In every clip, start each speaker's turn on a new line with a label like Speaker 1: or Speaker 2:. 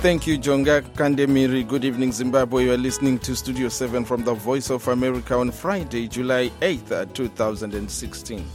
Speaker 1: Thank you, Jonga Kandemiri. Good evening, Zimbabwe. You are listening to Studio 7 from the Voice of America on Friday, July 8th, 2016.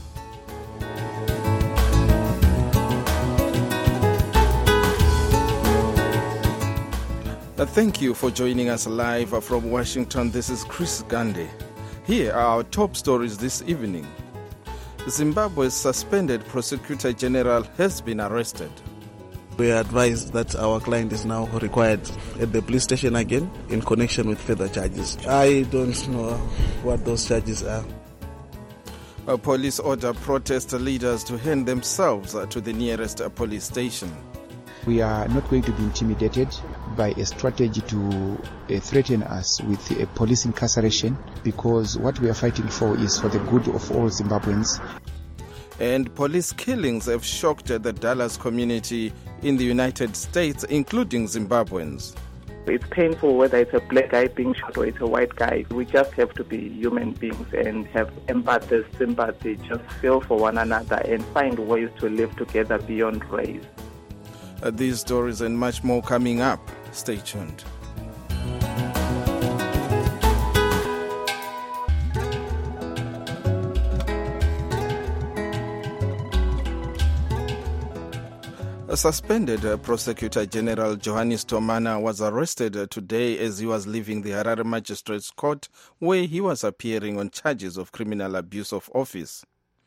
Speaker 1: Thank you for joining us live from Washington. This is Chris Gandhi. Here are our top stories this evening. Zimbabwe's suspended prosecutor general has been arrested.
Speaker 2: We are advised that our client is now required at the police station again in connection with further charges. I don't know what those charges are.
Speaker 1: Police order protest leaders to hand themselves to the nearest police station.
Speaker 3: We are not going to be intimidated by a strategy to threaten us with a police incarceration, because what we are fighting for is for the good of all Zimbabweans.
Speaker 1: And police killings have shocked the Dallas community in the United States, including Zimbabweans.
Speaker 4: It's painful whether it's a black guy being shot or it's a white guy. We just have to be human beings and have empathy, sympathy, just feel for one another and find ways to live together beyond race.
Speaker 1: These stories and much more coming up. Stay tuned. A suspended Prosecutor General Johannes Tomana was arrested today as he was leaving the Harare Magistrates Court, where he was appearing on charges of criminal abuse of office.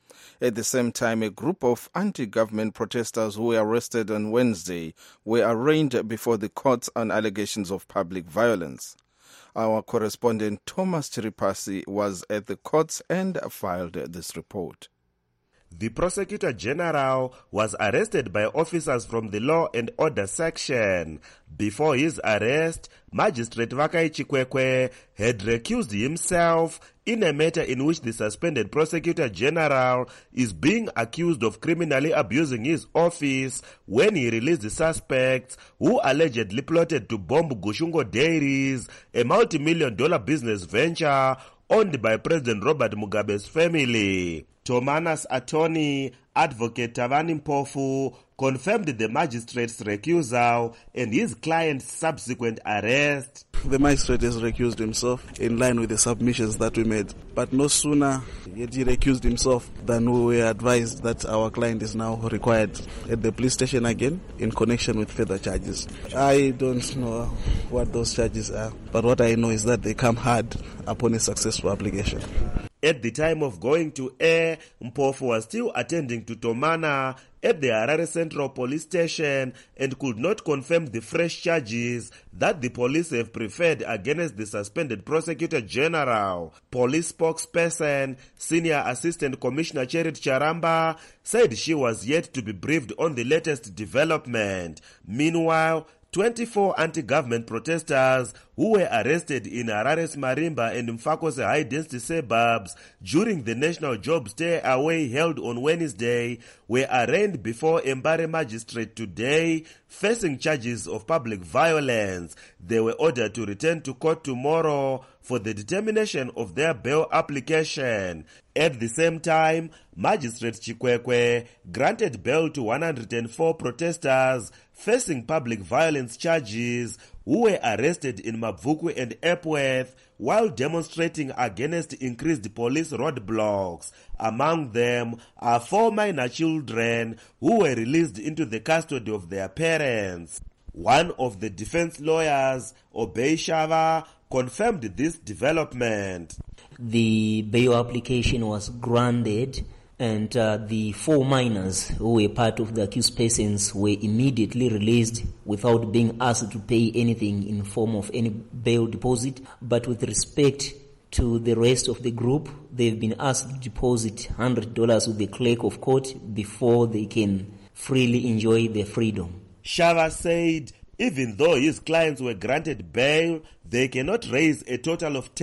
Speaker 1: At the same time, a group of anti-government protesters who were arrested on Wednesday were arraigned before the courts on allegations of public violence. Our correspondent Thomas Chiripasi was at the courts and filed this report.
Speaker 5: The Prosecutor General was arrested by officers from the Law and Order section. Before his arrest, Magistrate Vakai Chikwekwe had recused himself in a matter in which the suspended Prosecutor General is being accused of criminally abusing his office when he released the suspects who allegedly plotted to bomb Gushungo Dairies, a multi-million-dollar business venture owned by President Robert Mugabe's family. Tomana's attorney, Advocate Tavani Mpofu, confirmed the magistrate's recusal and his client's subsequent arrest.
Speaker 2: The magistrate has recused himself in line with the submissions that we made. But no sooner he recused himself than we were advised that our client is now required at the police station again in connection with further charges. I don't know what those charges are, but what I know is that they come hard upon a successful application.
Speaker 5: At the time of going to air, Mpofu was still attending to Tomana at the Harare Central Police Station and could not confirm the fresh charges that the police have preferred against the suspended Prosecutor General. Police spokesperson, Senior Assistant Commissioner Cherit Charamba, said she was yet to be briefed on the latest development. Meanwhile, 24 anti-government protesters who were arrested in Harare's Marimba and Mfakose high-density suburbs during the National Jobs Day Away held on Wednesday were arraigned before Mbare Magistrate today, facing charges of public violence. They were ordered to return to court tomorrow for the determination of their bail application. At the same time, Magistrate Chikwekwe granted bail to 104 protesters facing public violence charges who were arrested in Mabvuku and Epworth while demonstrating against increased police roadblocks. Among them are 4 minor children who were released into the custody of their parents. One of the defense lawyers, Obey Shava, confirmed this development.
Speaker 6: The bail application was granted, and the 4 minors who were part of the accused persons were immediately released without being asked to pay anything in form of any bail deposit. But with respect to the rest of the group, they've been asked to deposit $100 with the clerk of court before they can freely enjoy their freedom.
Speaker 5: Shava said even though his clients were granted bail, they cannot raise a total of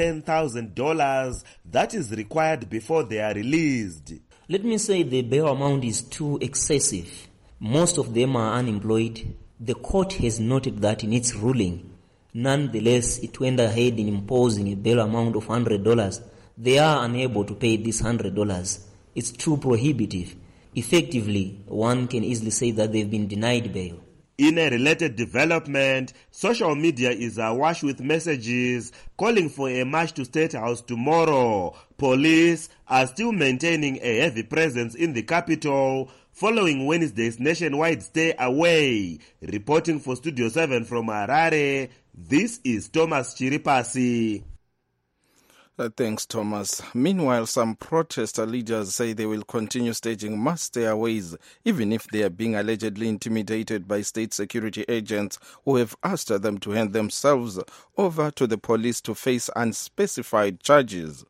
Speaker 5: $10,000 that is required before they are released.
Speaker 6: Let me say the bail amount is too excessive. Most of them are unemployed. The court has noted that in its ruling. Nonetheless, it went ahead in imposing a bail amount of $100. They are unable to pay this $100. It's too prohibitive. Effectively, one can easily say that they've been denied bail.
Speaker 5: In a related development, social media is awash with messages calling for a march to State House tomorrow. Police are still maintaining a heavy presence in the capital following Wednesday's nationwide stay away. Reporting for Studio 7 from Harare, this is Thomas Chiripasi.
Speaker 1: Thanks, Thomas. Meanwhile, some protester leaders say they will continue staging mass stayaways, even if they are being allegedly intimidated by state security agents who have asked them to hand themselves over to the police to face unspecified charges.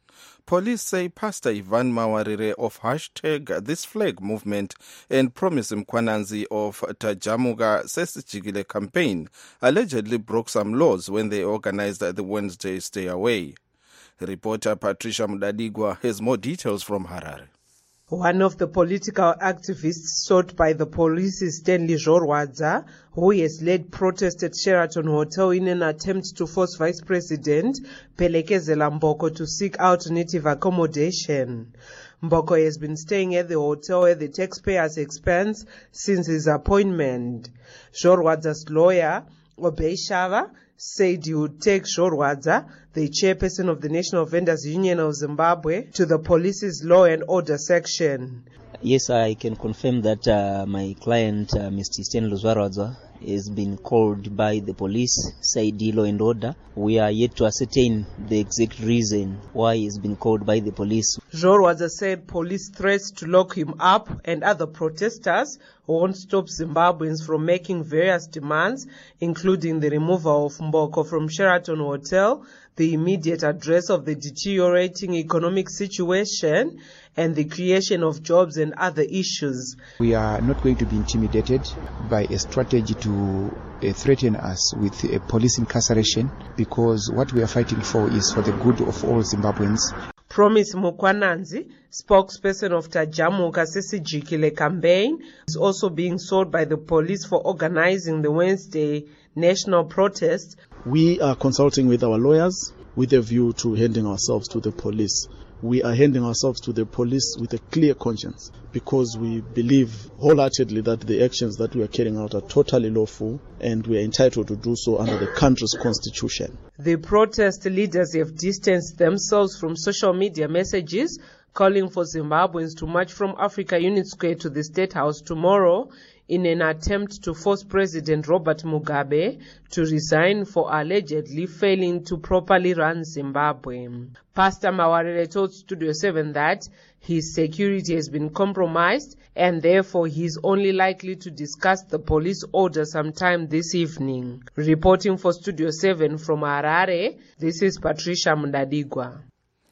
Speaker 1: Police say Pastor Ivan Mawarire of #ThisFlag movement and Promise Mkwananzi of Tajamuga Sesijigile campaign allegedly broke some laws when they organized the Wednesday stay away. Reporter Patricia Mudadigwa has more details from Harare.
Speaker 7: One of the political activists sought by the police is Stanley Jorwadza, who has led protests at Sheraton Hotel in an attempt to force Vice President Phelekezela Mboko to seek alternative accommodation. Mboko has been staying at the hotel at the taxpayers' expense since his appointment. Jorwadza's lawyer, Obey Shava, said he would take Jorwadza, the chairperson of the National Vendors Union of Zimbabwe, to the police's law and order section.
Speaker 6: Yes, I can confirm that my client, Mr. Stanley Jorwadza, has been called by the police, Saidi Law and Order. We are yet to ascertain the exact reason why he has been called by the police.
Speaker 7: Jorwadza said police threats to lock him up and other protesters won't stop Zimbabweans from making various demands, including the removal of Mboko from Sheraton Hotel, the immediate address of the deteriorating economic situation, and the creation of jobs and other issues.
Speaker 3: We are not going to be intimidated by a strategy to threaten us with a police incarceration, because what we are fighting for is for the good of all Zimbabweans.
Speaker 7: Promise Mkwananzi, spokesperson of Tajamuka Sesijikile campaign, is also being sought by the police for organizing the Wednesday national protest.
Speaker 2: We are consulting with our lawyers with a view to handing ourselves to the police. We are handing ourselves to the police with a clear conscience, because we believe wholeheartedly that the actions that we are carrying out are totally lawful and we are entitled to do so under the country's constitution.
Speaker 7: The protest leaders have distanced themselves from social media messages calling for Zimbabweans to march from Africa Unit Square to the State House tomorrow in an attempt to force President Robert Mugabe to resign for allegedly failing to properly run Zimbabwe. Pastor Mawarire told Studio 7 that his security has been compromised and therefore he is only likely to discuss the police order sometime this evening. Reporting for Studio 7 from Harare, this is Patricia Mudadigwa.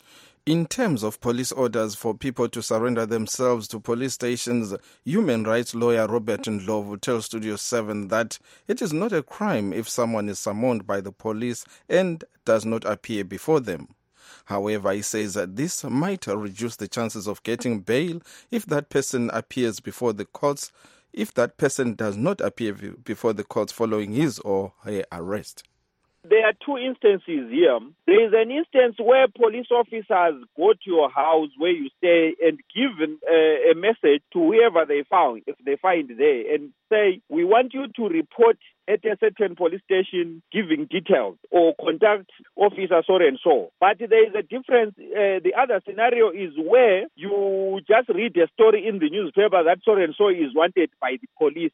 Speaker 1: In terms of police orders for people to surrender themselves to police stations, human rights lawyer Robert Ndlovu tells Studio 7 that it is not a crime if someone is summoned by the police and does not appear before them. However, he says that this might reduce the chances of getting bail if that person appears before the courts, if that person does not appear before the courts following his or her arrest.
Speaker 8: There are two instances here. There is an instance where police officers go to your house where you stay and give a message to whoever they find there, and say, we want you to report at a certain police station giving details or contact officer so and so. But there is a difference. The other scenario is where you just read a story in the newspaper that so and so is wanted by the police.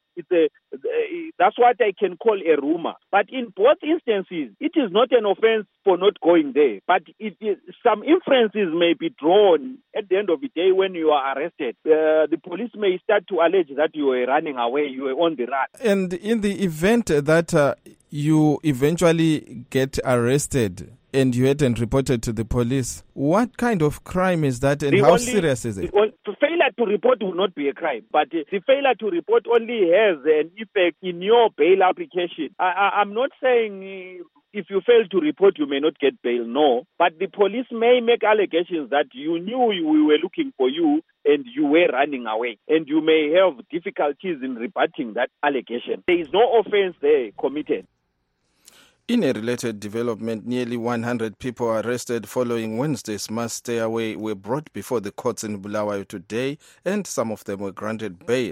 Speaker 8: That's what I can call a rumor. But in both instances, it is not an offense for not going there. But some inferences may be drawn at the end of the day when you are arrested. The police may start to allege that you were running away, you were on the run.
Speaker 1: And in the event that you eventually get arrested and you hadn't reported to the police, what kind of crime is that and how serious is it?
Speaker 8: Failure to report will not be a crime, but the failure to report only has an effect in your bail application. I'm not saying if you fail to report, you may not get bail, no. But the police may make allegations that you knew we were looking for you and you were running away, and you may have difficulties in rebutting that allegation. There is no offense there committed.
Speaker 1: In a related development, nearly 100 people arrested following Wednesday's mass stay away were brought before the courts in Bulawayo today, and some of them were granted bail.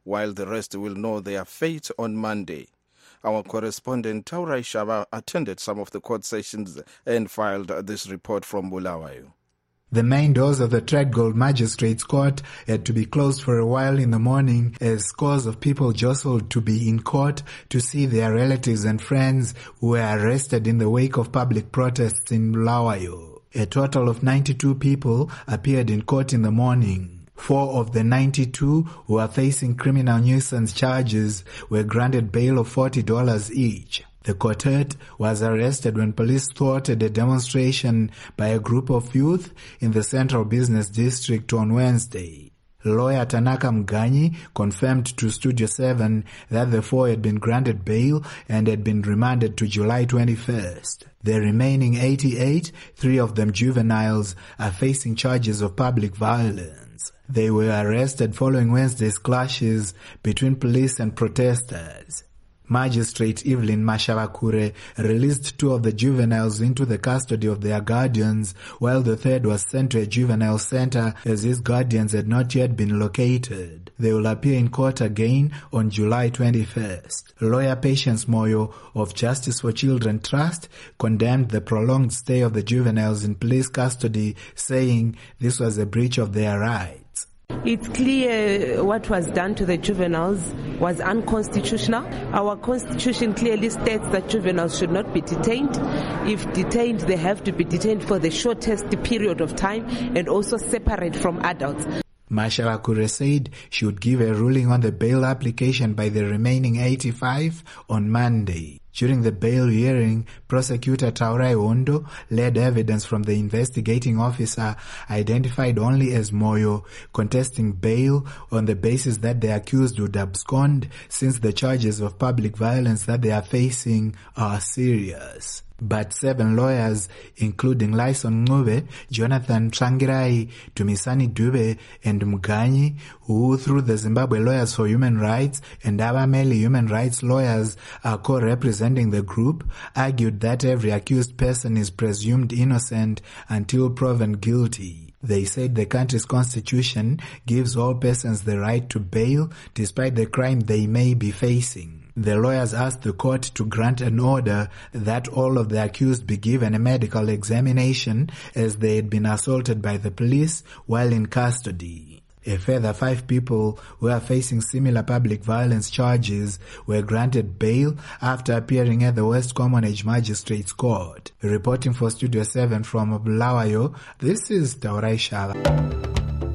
Speaker 1: while the rest will know their fate on Monday. Our correspondent Taurai Shaba attended some of the court sessions and filed this report from Bulawayo.
Speaker 9: The main doors of the Threadgold Magistrates Court had to be closed for a while in the morning as scores of people jostled to be in court to see their relatives and friends who were arrested in the wake of public protests in Bulawayo. A total of 92 people appeared in court in the morning. 4 of the 92 who are facing criminal nuisance charges were granted bail of $40 each. The quartet was arrested when police thwarted a demonstration by a group of youth in the Central Business District on Wednesday. Lawyer Tanaka Mganyi confirmed to Studio 7 that the 4 had been granted bail and had been remanded to July 21st. The remaining 88, 3 of them juveniles, are facing charges of public violence. They were arrested following Wednesday's clashes between police and protesters. Magistrate Evelyn Mashavakure released 2 of the juveniles into the custody of their guardians, while the 3rd was sent to a juvenile center as his guardians had not yet been located. They will appear in court again on July 21st. Lawyer Patience Moyo of Justice for Children Trust condemned the prolonged stay of the juveniles in police custody, saying this was a breach of their rights.
Speaker 7: It's clear what was done to the juveniles was unconstitutional. Our constitution clearly states that juveniles should not be detained. If detained, they have to be detained for the shortest period of time and also separate from adults.
Speaker 9: Mashavakure said she would give a ruling on the bail application by the remaining 85 on Monday. During the bail hearing, prosecutor Taurai Ondo led evidence from the investigating officer identified only as Moyo, contesting bail on the basis that the accused would abscond since the charges of public violence that they are facing are serious. But 7 lawyers, including Lyson Ngube, Jonathan Trangirai, Tumisani Dube, and Mganyi, who through the Zimbabwe Lawyers for Human Rights and Abameli Human Rights Lawyers are co-representing the group, argued that every accused person is presumed innocent until proven guilty. They said the country's constitution gives all persons the right to bail despite the crime they may be facing. The lawyers asked the court to grant an order that all of the accused be given a medical examination as they had been assaulted by the police while in custody. A further 5 people who are facing similar public violence charges were granted bail after appearing at the West Common Age Magistrates Court. Reporting for Studio 7 from Bulawayo, this is Taurai Shava.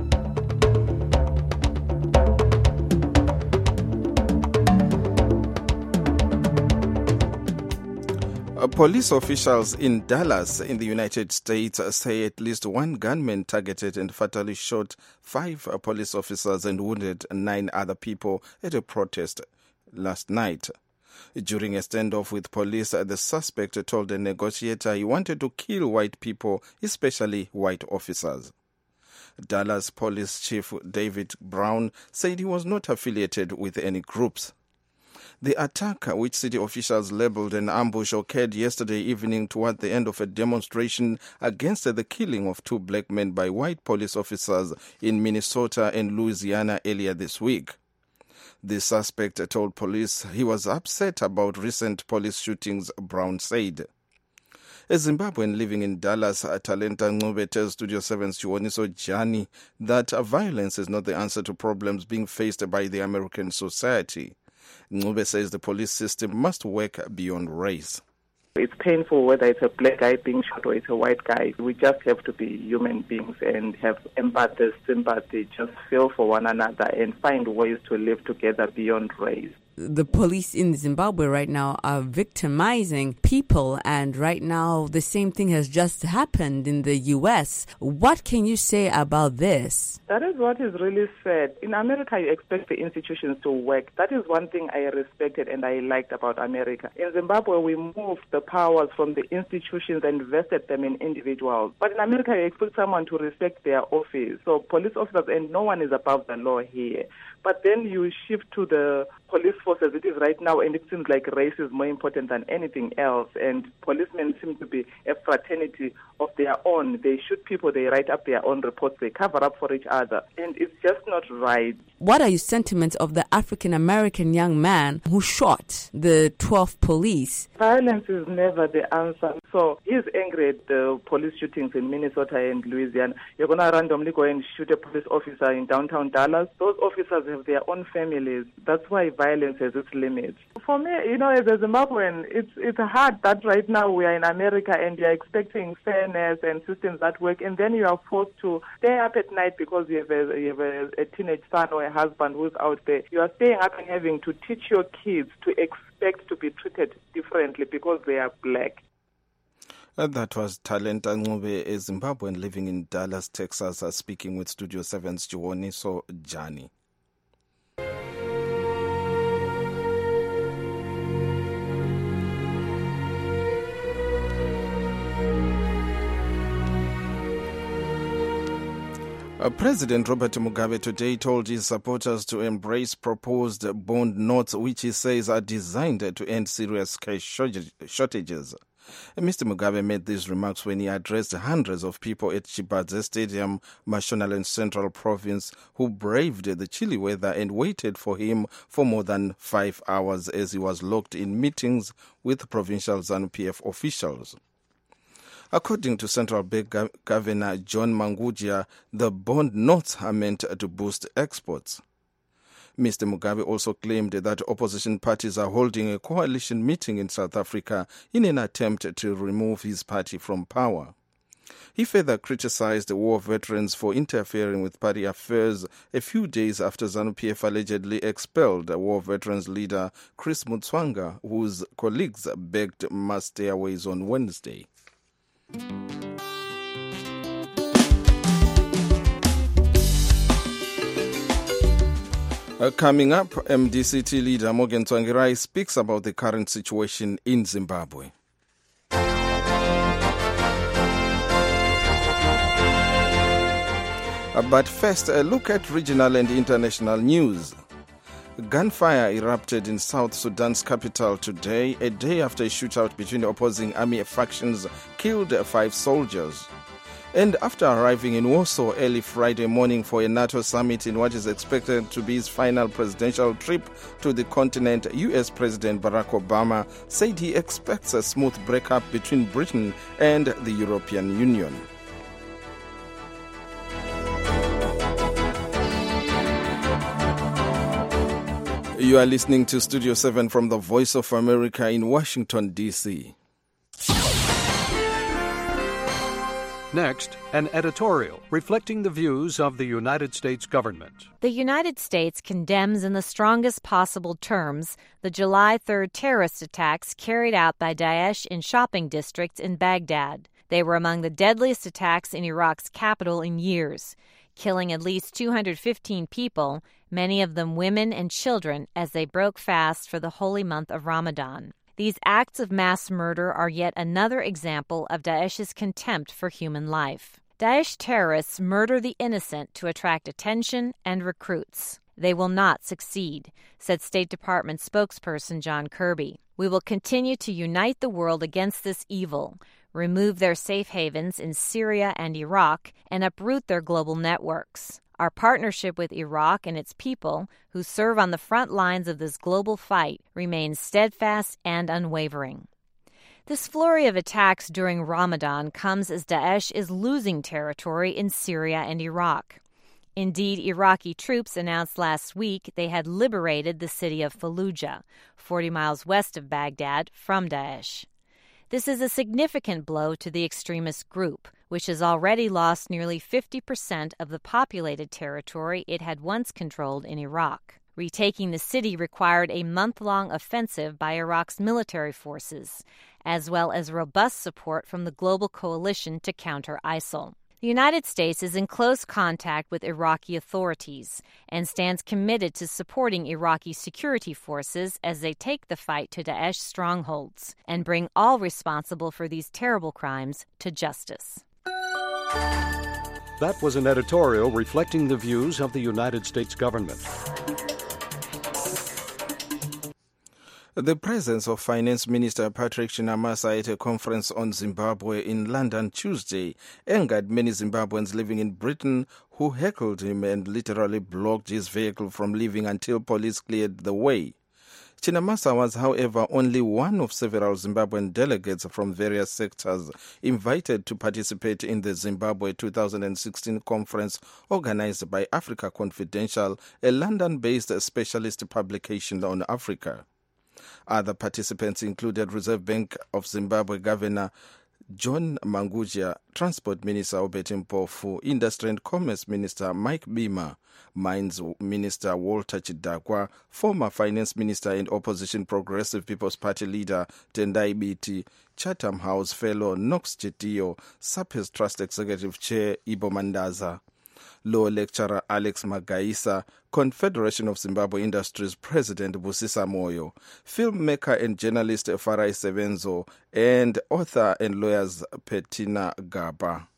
Speaker 1: Police officials in Dallas in the United States say at least 1 gunman targeted and fatally shot 5 police officers and wounded 9 other people at a protest last night. During a standoff with police, the suspect told a negotiator he wanted to kill white people, especially white officers. Dallas Police Chief David Brown said he was not affiliated with any groups. The attack, which city officials labeled an ambush, occurred yesterday evening toward the end of a demonstration against the killing of 2 black men by white police officers in Minnesota and Louisiana earlier this week. The suspect told police he was upset about recent police shootings, Brown said. A Zimbabwean living in Dallas, Talenta Ngube tells Studio 7's Chiwoniso Jani that violence is not the answer to problems being faced by the American society. Ngube says the police system must work beyond race.
Speaker 4: It's painful whether it's a black guy being shot or it's a white guy. We just have to be human beings and have empathy, sympathy, just feel for one another and find ways to live together beyond race.
Speaker 10: The police in Zimbabwe right now are victimizing people, and right now the same thing has just happened in the U.S. What can you say about this?
Speaker 4: That is what is really sad. In America, you expect the institutions to work. That is one thing I respected and I liked about America. In Zimbabwe, we moved the powers from the institutions and vested them in individuals. But in America, you expect someone to respect their office. So police officers, and no one is above the law here. But then you shift to the police force as it is right now, and it seems like race is more important than anything else. And policemen seem to be a fraternity of their own. They shoot people, they write up their own reports, they cover up for each other. And it's just not right.
Speaker 10: What are your sentiments of the African-American young man who shot the 12 police?
Speaker 4: Violence is never the answer. So he's angry at the police shootings in Minnesota and Louisiana. You're going to randomly go and shoot a police officer in downtown Dallas. Those officers have their own families. That's why violence has its limits. For me, as a Zimbabwean, it's hard that right now we are in America and you're expecting fairness and systems that work, and then you are forced to stay up at night because you have a teenage son or a husband who's out there. You are staying up and having to teach your kids to expect to be treated differently because they are black.
Speaker 1: That was Talenta Ncube, a Zimbabwean living in Dallas, Texas, speaking with Studio 7's Jiwoniso Jani. President Robert Mugabe today told his supporters to embrace proposed bond notes, which he says are designed to end serious cash shortages. Mr. Mugabe made these remarks when he addressed hundreds of people at Chibadze Stadium, Mashonaland Central Province, who braved the chilly weather and waited for him for more than 5 hours as he was locked in meetings with provincial ZANU-PF officials. According to Central Bank Governor John Mangudya, the bond notes are meant to boost exports. Mr. Mugabe also claimed that opposition parties are holding a coalition meeting in South Africa in an attempt to remove his party from power. He further criticized the war veterans for interfering with party affairs a few days after ZANU-PF allegedly expelled war veterans leader Chris Mutswanga, whose colleagues begged mass stayaways on Wednesday. Coming up, MDCT leader Morgan Tsvangirai speaks about the current situation in Zimbabwe. But first, a look at regional and international news. Gunfire erupted in South Sudan's capital today, a day after a shootout between the opposing army factions killed 5 soldiers. And after arriving in Warsaw early Friday morning for a NATO summit in what is expected to be his final presidential trip to the continent, U.S. President Barack Obama said he expects a smooth breakup between Britain and the European Union. You are listening to Studio 7 from the Voice of America in Washington, D.C.
Speaker 11: Next, an editorial reflecting the views of the United States government.
Speaker 12: The United States condemns in the strongest possible terms the July 3rd terrorist attacks carried out by Daesh in shopping districts in Baghdad. They were among the deadliest attacks in Iraq's capital in years, killing at least 215 people, many of them women and children, as they broke fast for the holy month of Ramadan. These acts of mass murder are yet another example of Daesh's contempt for human life. Daesh terrorists murder the innocent to attract attention and recruits. They will not succeed, said State Department spokesperson John Kirby. We will continue to unite the world against this evil, remove their safe havens in Syria and Iraq, and uproot their global networks. Our partnership with Iraq and its people, who serve on the front lines of this global fight, remains steadfast and unwavering. This flurry of attacks during Ramadan comes as Daesh is losing territory in Syria and Iraq. Indeed, Iraqi troops announced last week they had liberated the city of Fallujah, 40 miles west of Baghdad, from Daesh. This is a significant blow to the extremist group, which has already lost nearly 50% of the populated territory it had once controlled in Iraq. Retaking the city required a month-long offensive by Iraq's military forces, as well as robust support from the global coalition to counter ISIL. The United States is in close contact with Iraqi authorities and stands committed to supporting Iraqi security forces as they take the fight to Daesh strongholds and bring all responsible for these terrible crimes to justice.
Speaker 11: That was an editorial reflecting the views of the United States government.
Speaker 1: The presence of Finance Minister Patrick Chinamasa at a conference on Zimbabwe in London Tuesday angered many Zimbabweans living in Britain who heckled him and literally blocked his vehicle from leaving until police cleared the way. Chinamasa was, however, only one of several Zimbabwean delegates from various sectors invited to participate in the Zimbabwe 2016 conference organized by Africa Confidential, a London-based specialist publication on Africa. Other participants included Reserve Bank of Zimbabwe Governor John Mangudya, Transport Minister Obert Mpofu, Industry and Commerce Minister Mike Bima, Mines Minister Walter Chidakwa, former Finance Minister and Opposition Progressive People's Party leader Tendai Biti, Chatham House Fellow Knox Chetiyo, SAPE's Trust Executive Chair Ibo Mandaza, Law Lecturer Alex Magaisa, Confederation of Zimbabwe Industries President Busisa Moyo, filmmaker and journalist Farai Sevenzo, and author and lawyers Petina Gaba.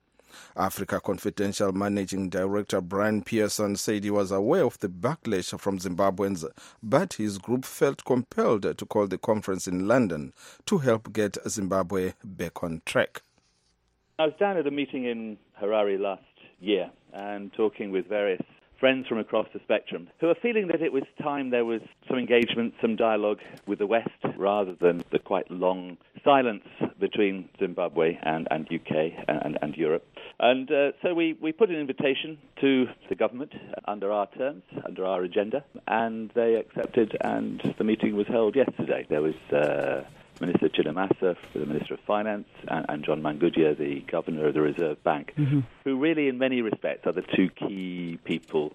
Speaker 1: Africa Confidential Managing Director Brian Pearson said he was aware of the backlash from Zimbabweans, but his group felt compelled to call the conference in London to help get Zimbabwe back on track.
Speaker 13: I was down at a meeting in Harare last year and talking with various friends from across the spectrum who are feeling that it was time there was some engagement, some dialogue with the West rather than the quite long silence between Zimbabwe and UK and Europe. And so we put an invitation to the government under our terms, under our agenda, and they accepted, and the meeting was held yesterday. There was Minister Chinamasa, the Minister of Finance, and John Mangudya, the Governor of the Reserve Bank, who really in many respects are the two key people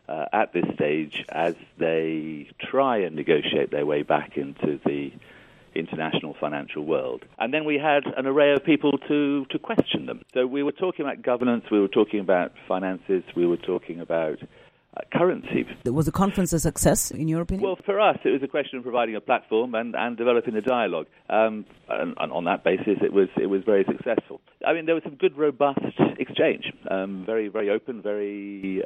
Speaker 13: at this stage as they try and negotiate their way back into the international financial world. And then we had an array of people to question them. So we were talking about governance, we were talking about finances, we were talking about currency.
Speaker 14: Was the conference a success, in your opinion?
Speaker 13: Well, for us, it was a question of providing a platform and developing a dialogue. And on that basis, it was very successful. I mean, there was some good, robust exchange. Very, very open, very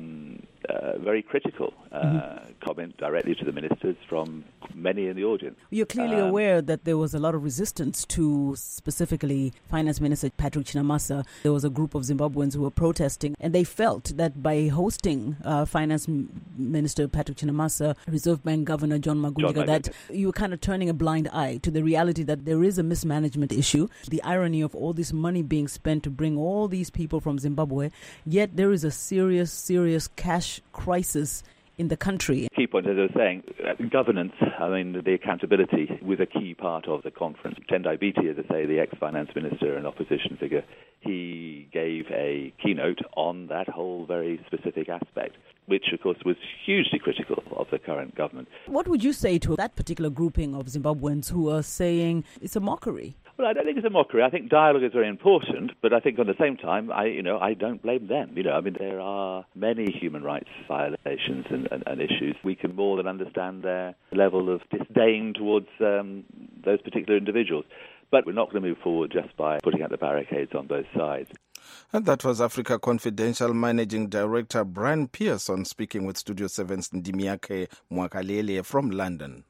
Speaker 13: critical comment directly to the ministers from many in the audience.
Speaker 14: You're clearly aware that there was a lot of resistance to specifically Finance Minister Patrick Chinamasa. There was a group of Zimbabweans who were protesting, and they felt that by hosting Finance Minister Patrick Chinamasa, Reserve Bank Governor John Mangudya, that you were kind of turning a blind eye to the reality that there is a mismanagement issue, the irony of all this money being spent to bring all these people from Zimbabwe, yet there is a serious cash crisis in the country.
Speaker 13: Key point, as I was saying, governance, I mean, the accountability was a key part of the conference. Tendai Biti, as I say, the ex-finance minister and opposition figure, he gave a keynote on that whole very specific aspect, which, of course, was hugely critical of the current government.
Speaker 14: What would you say to that particular grouping of Zimbabweans who are saying it's a mockery?
Speaker 13: Well, I don't think it's a mockery. I think dialogue is very important, but I think at the same time, I don't blame them. I mean, there are many human rights violations and issues. We can more than understand their level of disdain towards those particular individuals. But we're not going to move forward just by putting out the barricades on both sides.
Speaker 1: And that was Africa Confidential Managing Director Brian Pearson speaking with Studio 7's Ndimiake Mwakalele from London.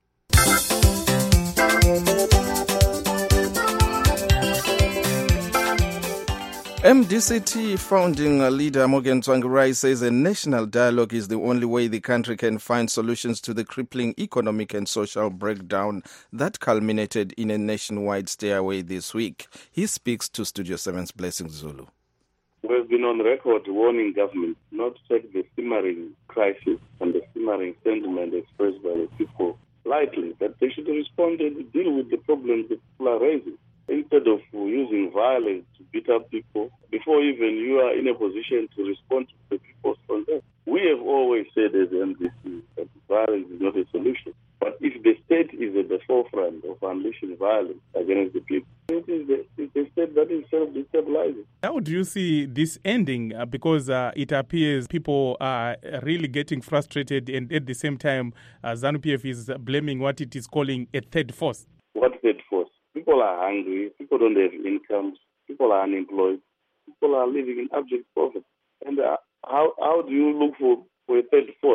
Speaker 1: MDCT founding leader Morgan Tsvangirai says a national dialogue is the only way the country can find solutions to the crippling economic and social breakdown that culminated in a nationwide stay-away this week. He speaks to Studio 7's Blessing Zulu.
Speaker 15: We've been on record warning government not to take the simmering crisis and the simmering sentiment expressed by the people lightly, that they should respond and deal with the problems that people are raising, instead of using violence to beat up people before even you are in a position to respond to the people's concerns. We have always said as MDC that violence is not a solution. But if the state is at the forefront of unleashing violence against the people, it is the state that is self-destabilizing.
Speaker 16: How do you see this ending? Because it appears people are really getting frustrated, and at the same time, ZANU-PF is blaming what it is calling a third force.
Speaker 15: What third force? People are hungry, people don't have incomes, people are unemployed, people are living in abject poverty. And how do you look for a third force?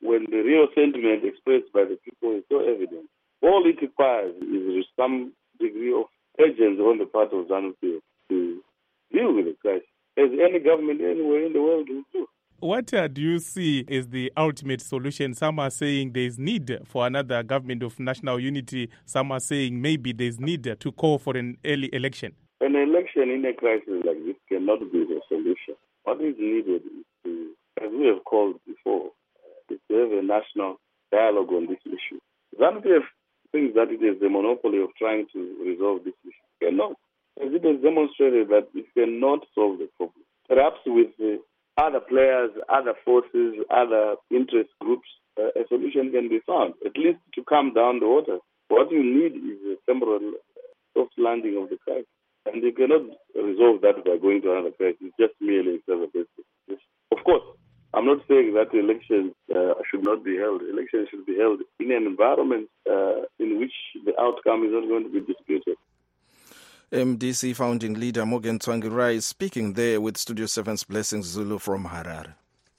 Speaker 15: when the real sentiment expressed by the people is so evident. All it requires is some degree of urgency on the part of ZANU-PF to deal with the crisis, as any government anywhere in the world will do.
Speaker 16: What do you see is the ultimate solution? Some are saying there is need for another government of national unity. Some are saying maybe there is need to call for an early election.
Speaker 15: An election in a crisis like this cannot be the solution. What is needed is to, as we have called before, is to have a national dialogue on this issue. ZANU-PF thinks that it is the monopoly of trying to resolve this issue. It cannot. As it has demonstrated that it cannot solve the problem. Perhaps with other players, other forces, other interest groups, a solution can be found, at least to calm down the water. What you need is a temporary soft landing of the crisis. And you cannot resolve that by going to another crisis. It's just merely exacerbating. Of course, I'm not saying that elections should not be held. Elections should be held in an environment in which the outcome is not going to be disputed.
Speaker 1: MDC founding leader Morgan Tsvangirai is speaking there with Studio 7's Blessings Zulu from Harare.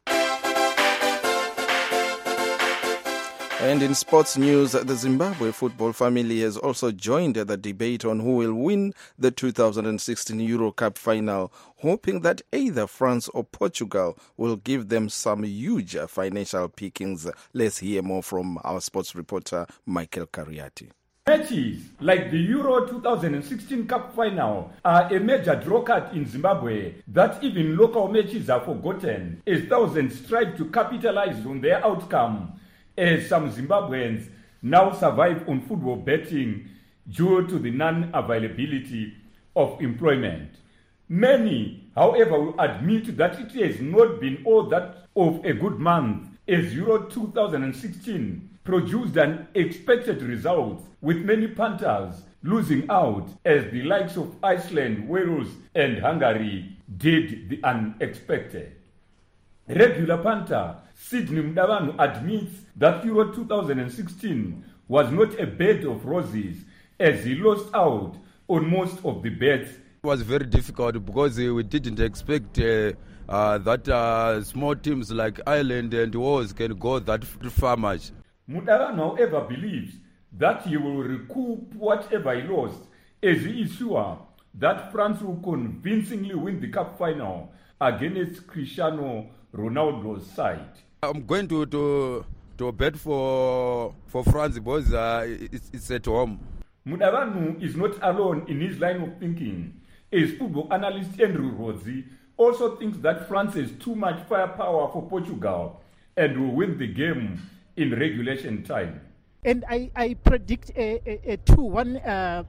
Speaker 1: And in sports news, the Zimbabwe football family has also joined the debate on who will win the 2016 Euro Cup final, hoping that either France or Portugal will give them some huge financial pickings. Let's hear more from our sports reporter, Michael Cariati.
Speaker 17: Matches like the Euro 2016 Cup Final are a major draw card in Zimbabwe that even local matches are forgotten as thousands strive to capitalize on their outcome, as some Zimbabweans now survive on football betting due to the non-availability of employment. Many, however, will admit that it has not been all that of a good month, as Euro 2016 produced unexpected results, with many punters losing out as the likes of Iceland, Wales and Hungary did the unexpected. Regular punter Sidney Mdavanu admits that Euro 2016 was not a bed of roses, as he lost out on most of the bets.
Speaker 18: It was very difficult because we didn't expect that small teams like Ireland and Wales can go that far much.
Speaker 17: Mdavanu, however, believes that he will recoup whatever he lost, as he is sure that France will convincingly win the cup final against Cristiano Ronaldo's side.
Speaker 18: I'm going to bet for France because it's at home.
Speaker 17: Mdavanu is not alone in his line of thinking, as football analyst Andrew Rossi also thinks that France has too much firepower for Portugal and will win the game in regulation time.
Speaker 19: And I predict a 2-1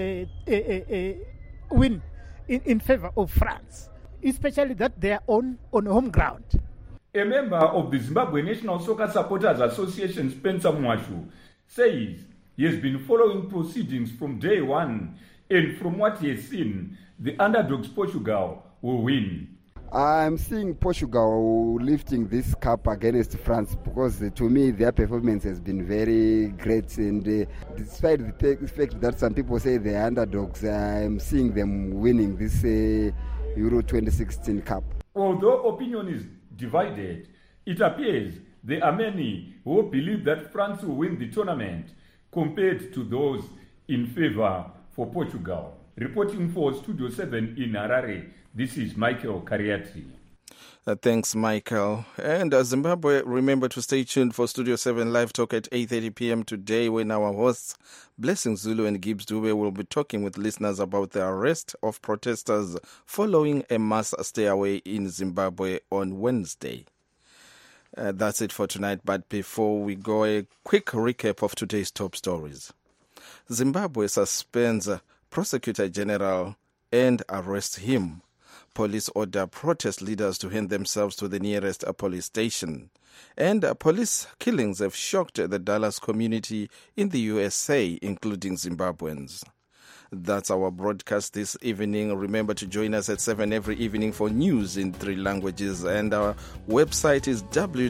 Speaker 19: win in favor of France, especially that they are on home ground.
Speaker 17: A member of the Zimbabwe National Soccer Supporters Association, Spencer Mwashu, says he has been following proceedings from day one, and from what he has seen, the underdogs Portugal will win.
Speaker 20: I'm seeing Portugal lifting this cup against France because to me their performance has been very great, and despite the fact that some people say they are underdogs, I'm seeing them winning this Euro 2016 Cup.
Speaker 17: Although opinion is divided, it appears there are many who believe that France will win the tournament compared to those in favor for Portugal. Reporting for Studio 7 in Harare, this is Michael Cariati.
Speaker 1: Thanks, Michael. And Zimbabwe, remember to stay tuned for Studio 7 Live Talk at 8:30 p.m. today, when our hosts, Blessing Zulu and Gibbs Dube, will be talking with listeners about the arrest of protesters following a mass stay-away in Zimbabwe on Wednesday. That's it for tonight, but before we go, a quick recap of today's top stories. Zimbabwe suspends Prosecutor General and arrests him. Police order protest leaders to hand themselves to the nearest police station. And police killings have shocked the Dallas community in the USA, including Zimbabweans. That's our broadcast this evening. Remember to join us at 7 every evening for news in 3 languages. And our website is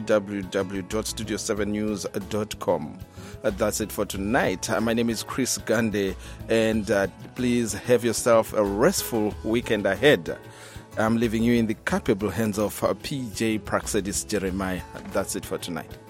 Speaker 1: www.studio7news.com. That's it for tonight. My name is Chris Gande, and please have yourself a restful weekend ahead. I'm leaving you in the capable hands of PJ Praxedis Jeremiah. That's it for tonight.